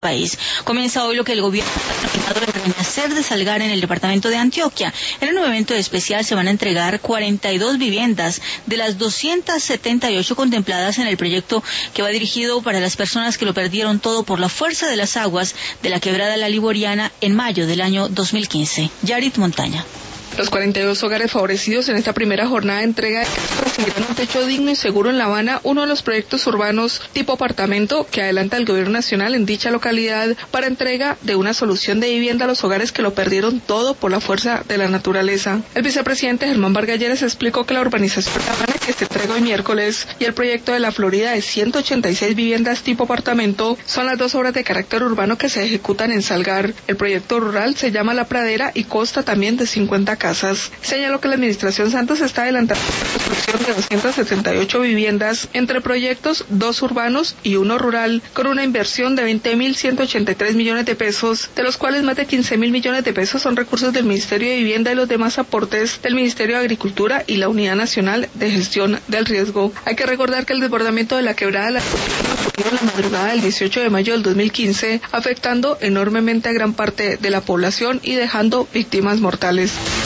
país. Comienza hoy lo que el gobierno ha denominado el renacer de Salgar en el departamento de Antioquia. En un evento especial se van a entregar 42 viviendas de las 278 contempladas en el proyecto que va dirigido para las personas que lo perdieron todo por la fuerza de las aguas de la quebrada La Liboriana en mayo del año 2015. Yarit Montaña. Los 42 hogares favorecidos en esta primera jornada de entrega de casas recibirán un techo digno y seguro en La Habana, uno de los proyectos urbanos tipo apartamento que adelanta el gobierno nacional en dicha localidad para entrega de una solución de vivienda a los hogares que lo perdieron todo por la fuerza de la naturaleza. El vicepresidente Germán Vargalleras explicó que la urbanización La Habana, que se entregó hoy miércoles, y el proyecto de La Florida de 186 viviendas tipo apartamento son las dos obras de carácter urbano que se ejecutan en Salgar. El proyecto rural se llama La Pradera y consta también de 50 casas. Señaló que la administración Santos está adelantando la construcción de 278 viviendas entre proyectos, 2 urbanos y 1 rural, con una inversión de 20.183 millones de pesos, de los cuales más de 15.000 millones de pesos son recursos del Ministerio de Vivienda y los demás aportes del Ministerio de Agricultura y la Unidad Nacional de Gestión del Riesgo. Hay que recordar que el desbordamiento de la quebrada La ocurrió en la madrugada del 18 de mayo del 2015, afectando enormemente a gran parte de la población y dejando víctimas mortales.